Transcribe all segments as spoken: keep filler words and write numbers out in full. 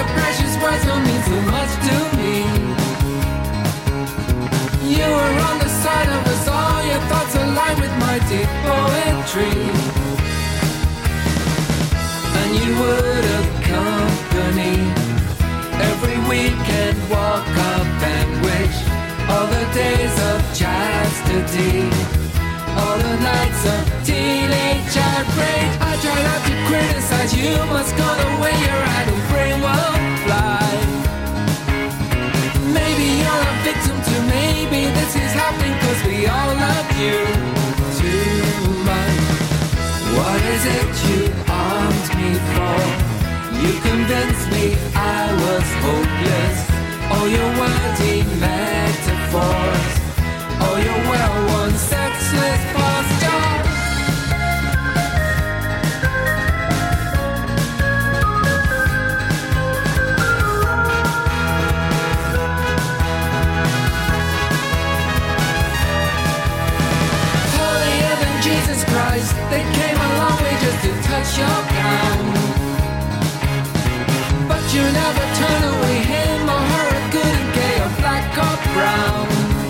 your precious words don't mean so much to me. You were on the side of us all, your thoughts align with my deep poetry. And you would accompany every weekend walk up and wish all the days of chastity, all the nights of teenage outrage. I try not to criticize, you must go the way your idle brain will fly. Maybe you're a victim too, maybe this is happening cause we all love you too much. What is it you armed me for? You convinced me I was hopeless. All your wordy metaphors, all your well-worn sexless posture. Holier than Jesus Christ, they came a long way just to touch your gown. But you never turn away him or her, good and gay or black or brown.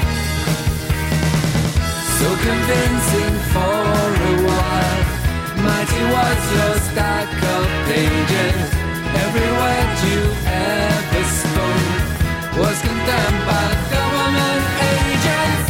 So convincing for a while, mighty was your stack of pages. Every word you ever spoke was condemned by government agents.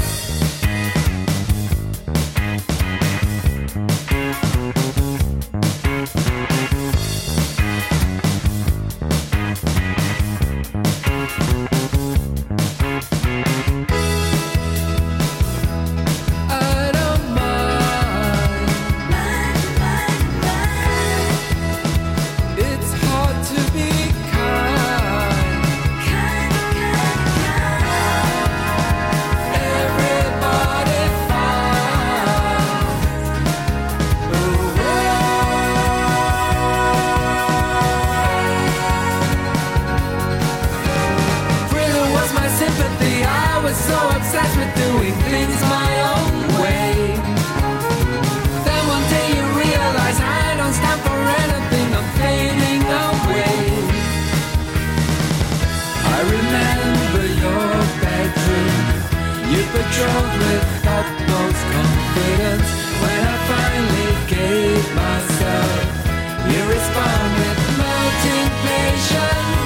So obsessed with doing things my own way. Then one day you realize I don't stand for anything, I'm fading away. I remember your bedroom, you patrolled with utmost confidence. When I finally gave myself, you respond with melting patience.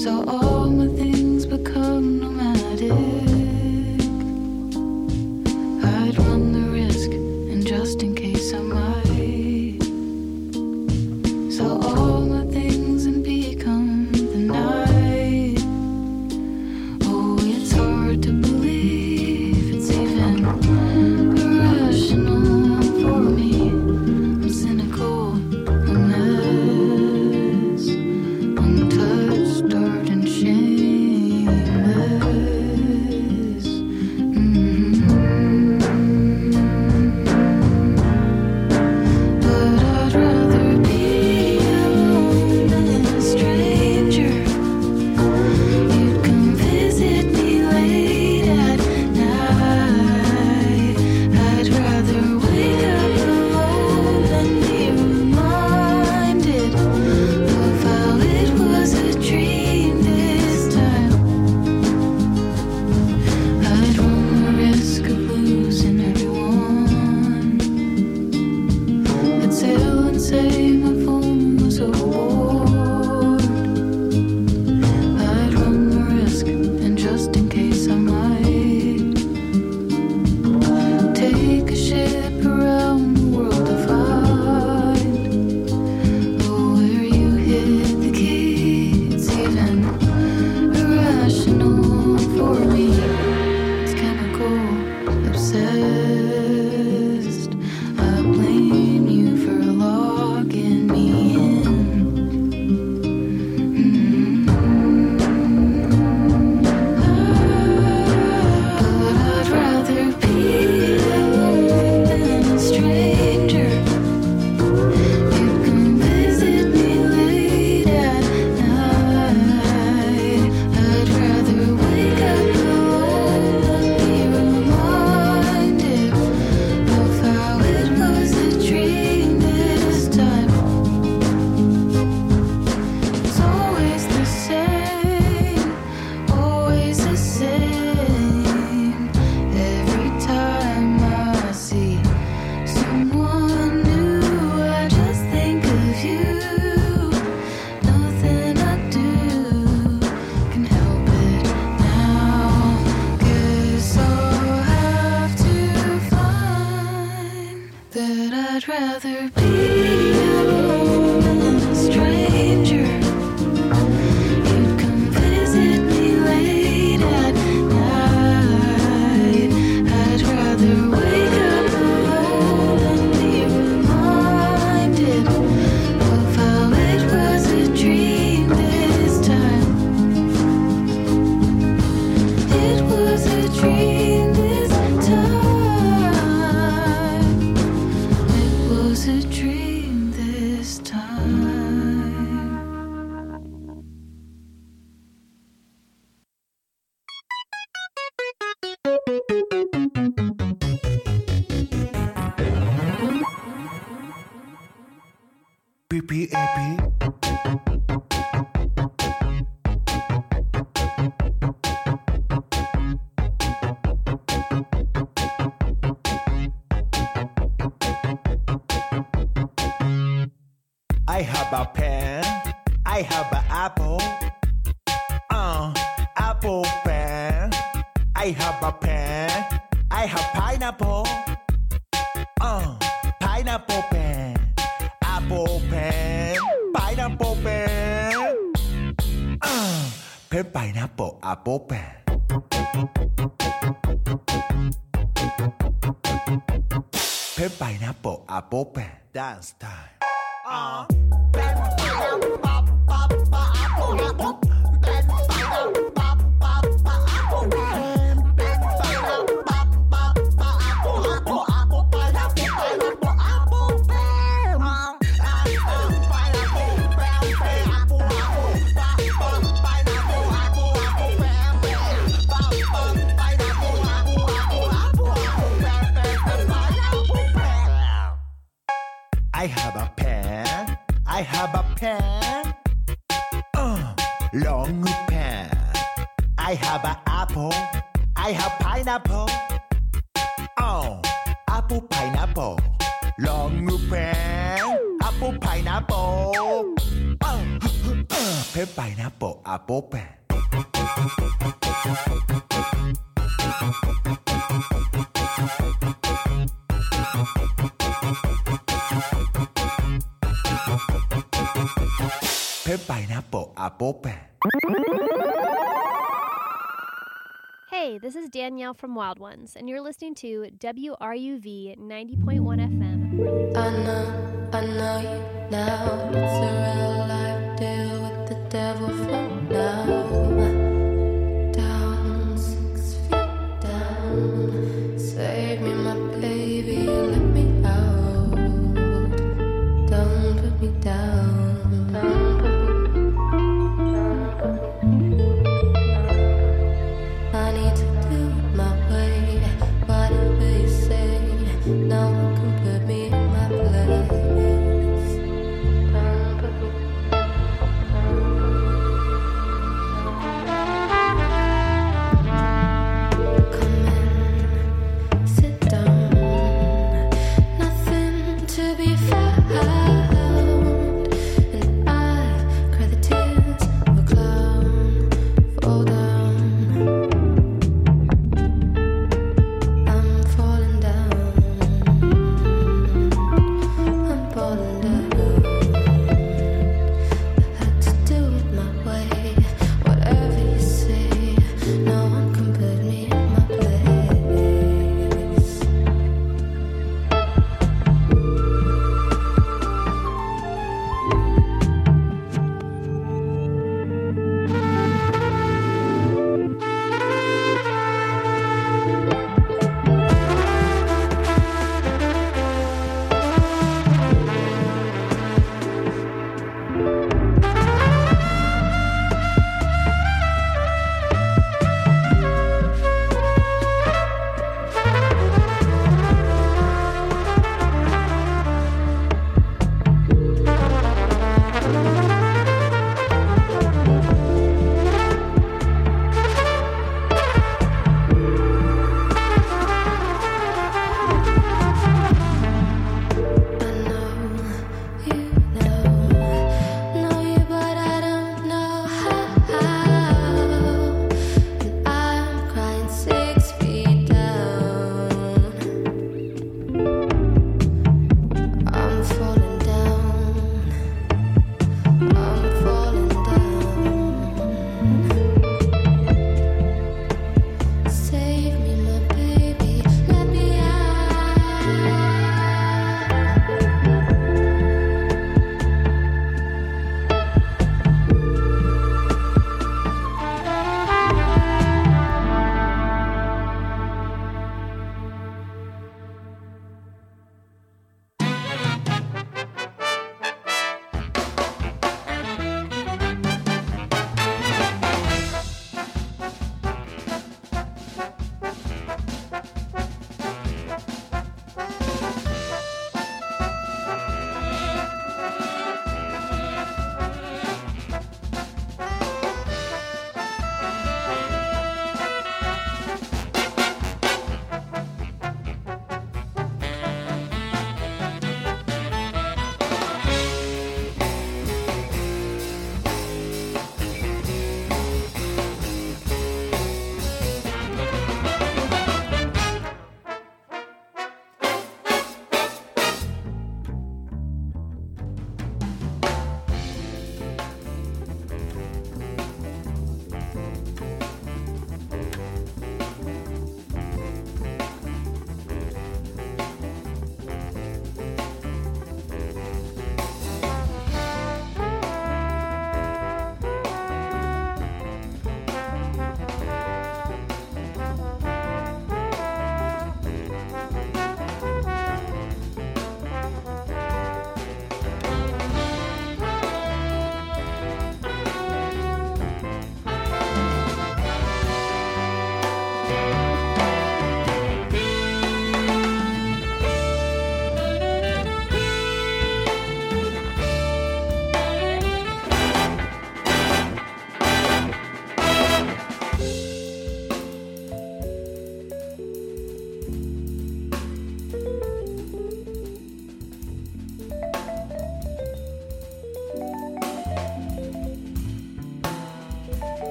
So all my things become nomadic. I'd run the risk, and just in case I might. So all my things and become the night. Oh, it's hard to believe it's even irrational for me. I'm cynical, a mess, untouched, dark and shameless. Mm-hmm. But I'd rather be alone than a stranger. You'd come visit me late at night. I'd rather wake up alone than be reminded of how it was a dream this time. I'd run the risk of losing everyone. I'd sail and say my phone was overboard. I'd run the risk, and just in case I might, take a ship around the world to find, oh, where you hit the key. It's even irrational for me. It's chemical, obsessed. I blame you for locking me in. But I'd rather be alone than a stranger. You'd come visit me late at night. I'd rather wake up alone than be reminded of how it was a dream this time. It's always the same, always the same. Every time I see someone new, I just think of you. Nothing I do can help it now. Guess I'll have to find that I'd rather be alone than a stranger. You'd come visit me late at night. I'd rather wake up alone than be reminded of how it was a dream this time. It was a dream this time. It was a dream this time. P P A P. I have a pen. I have an apple. Uh, apple pen. I have a pen. I have pineapple. Uh, pineapple pen. Apple pen. Pineapple pen. Uh, pen, pineapple, apple pen. Pen, pineapple, apple pen. Dance time. Uh. I have a pen. I have a pen. Uh, long pen. I have an apple. I have pineapple. Oh, apple, pineapple. Long pen. Apple, pineapple. Uh, per pineapple apple pen per pineapple apple pen. Hey, this is Danielle from Wild Ones, and you're listening to W R U V ninety point one F M. I know, I know you now. It's a real life deal with the devil for now. Down, six feet down. Save me, my baby, let me out. Don't put me down. Don't put I need to do it my way, whatever you say. No one can put me in my place. Don't put me, don't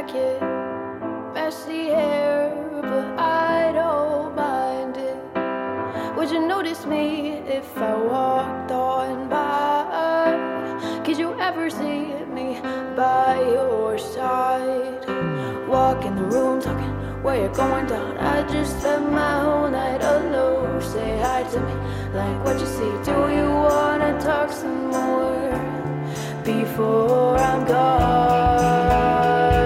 jacket, messy hair, but I don't mind it. Would you notice me if I walked on by? Could you ever see me by your side? Walk in the room talking where you're going down. I just spent my whole night alone. Say hi to me like what you see. Do you wanna talk some more before I'm gone?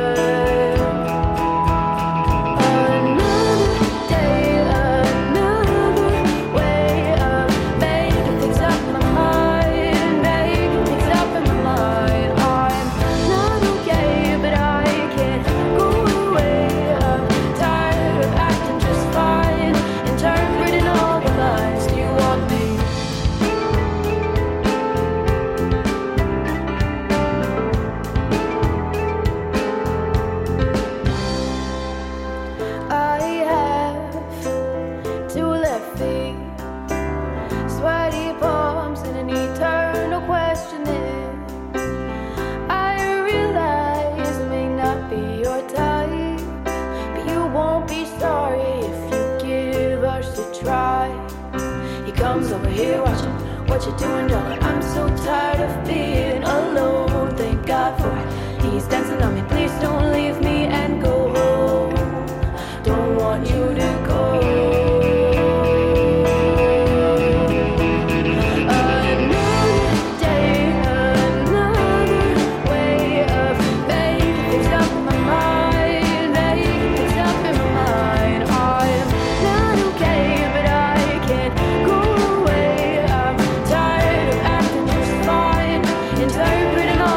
Here watching what you're doing, darling. I'm so tired of being alone. Thank God for it. He's dancing on me. Please don't leave me and go home. Don't want you to go. Interpreting all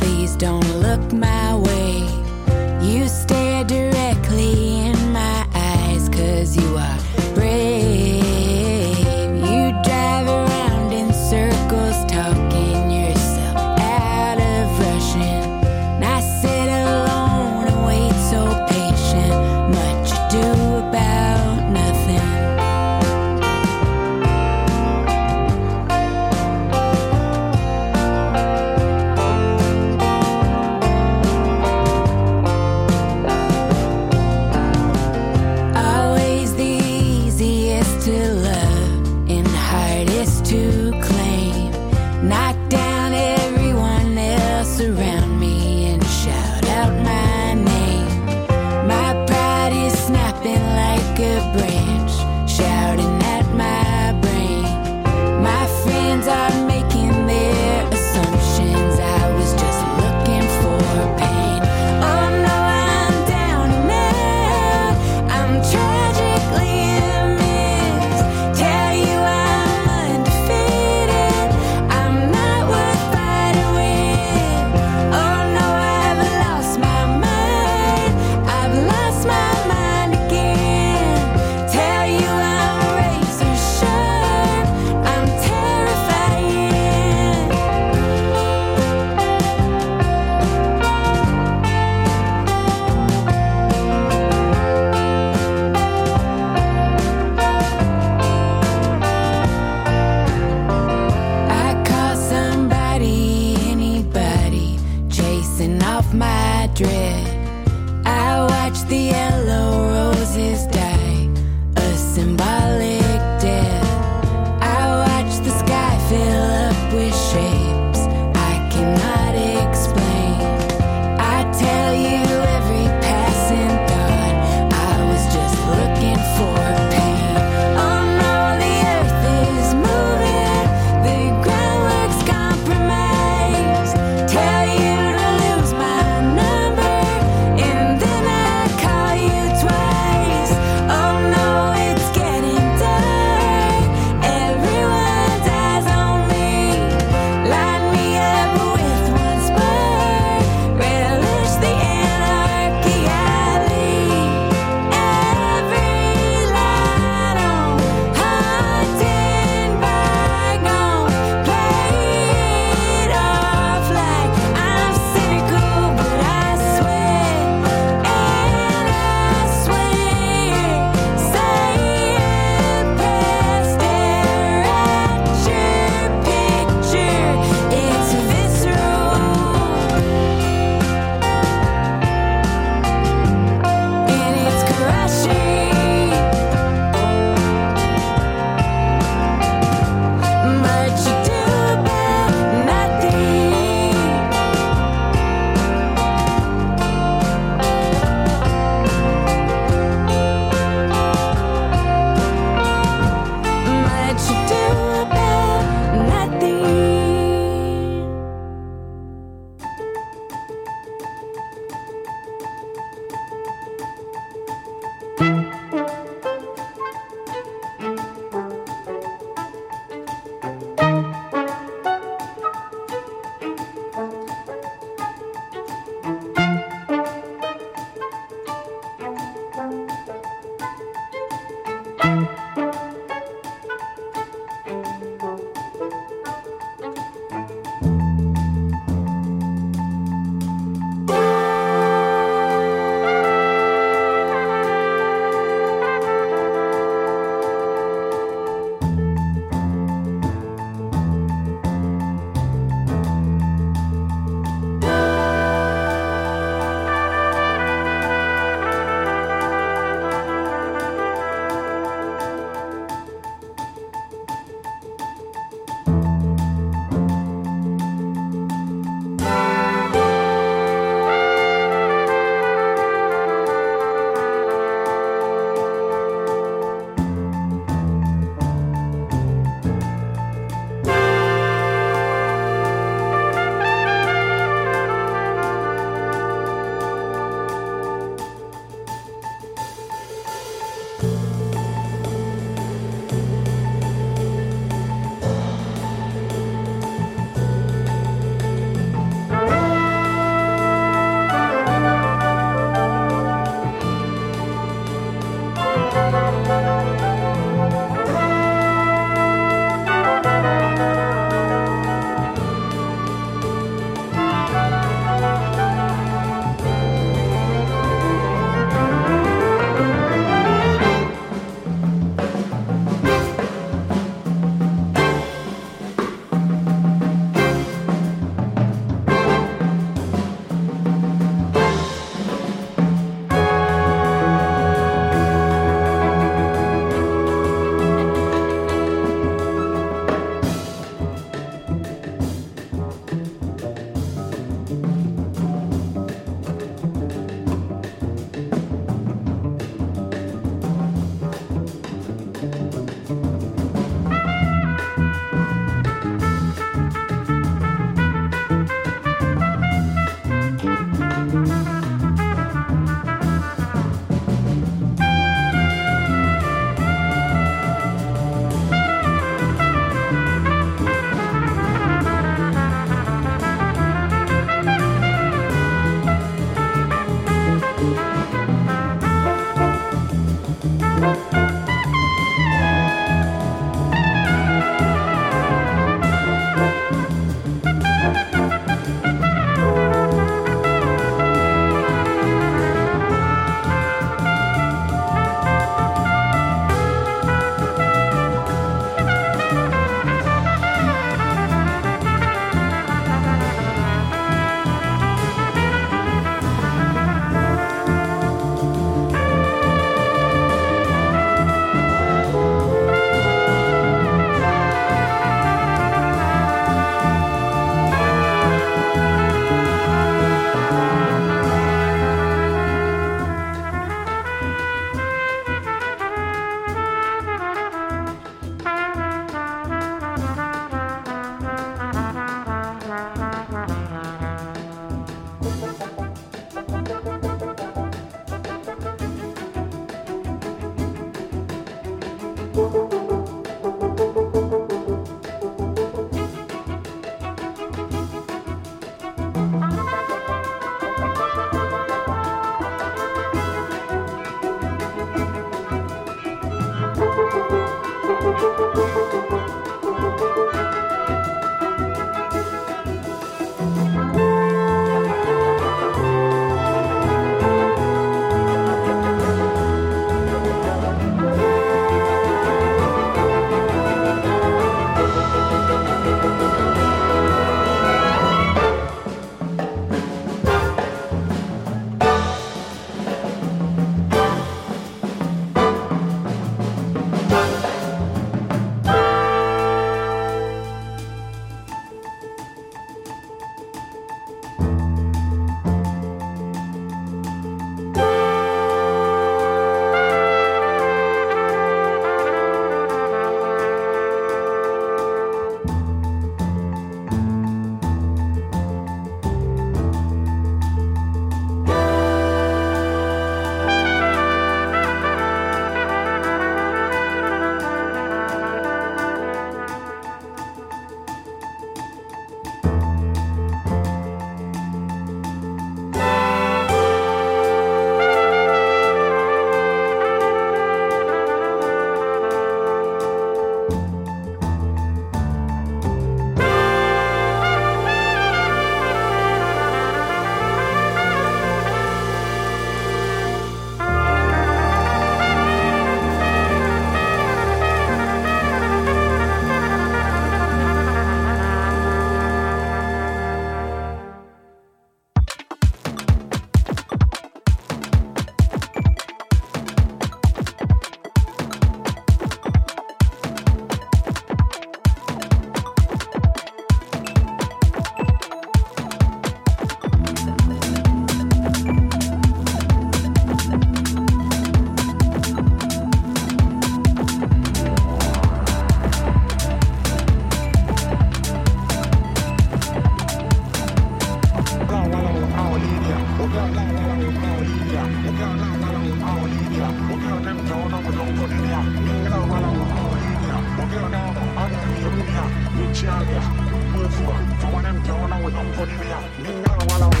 Italia, Move for one of them, don't know what I'm putting me out.